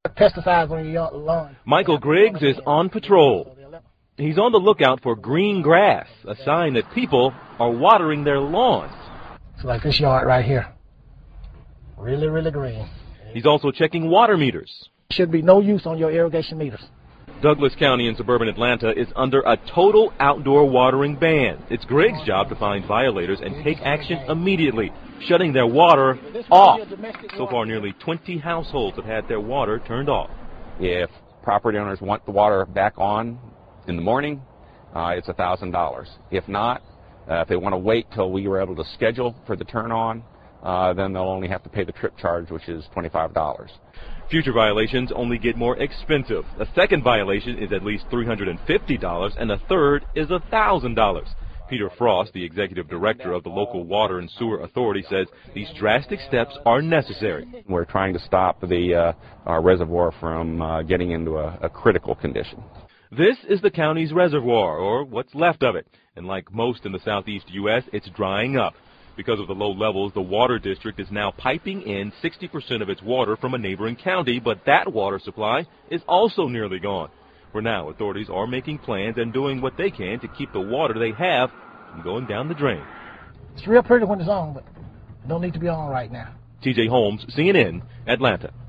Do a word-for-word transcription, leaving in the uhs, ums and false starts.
Pesticides on your lawn. Michael Griggs is on patrol. He's on the lookout for green grass, a sign that people are watering their lawns. It's like this yard right here. Really, really green. He's also checking water meters. Should be no use on your irrigation meters. Douglas County in suburban Atlanta is under a total outdoor watering ban. It's Griggs' job to find violators and take action immediately, shutting their water off. So far, nearly twenty households have had their water turned off. If property owners want the water back on in the morning, uh, it's one thousand dollars. If not, uh, if they want to wait till we were able to schedule for the turn on, uh, then they'll only have to pay the trip charge, which is twenty-five dollars. Future violations only get more expensive. A second violation is at least three hundred fifty dollars, and a third is one thousand dollars. Peter Frost, the executive director of the local water and sewer authority, says these drastic steps are necessary. We're trying to stop the uh, our reservoir from uh, getting into a, a critical condition. This is the county's reservoir, or what's left of it. And like most in the southeast U S, it's drying up. Because of the low levels, the water district is now piping in sixty percent of its water from a neighboring county, but that water supply is also nearly gone. For now, authorities are making plans and doing what they can to keep the water they have from going down the drain. It's real pretty when it's on, but it don't need to be on right now. T J Holmes, C N N, Atlanta.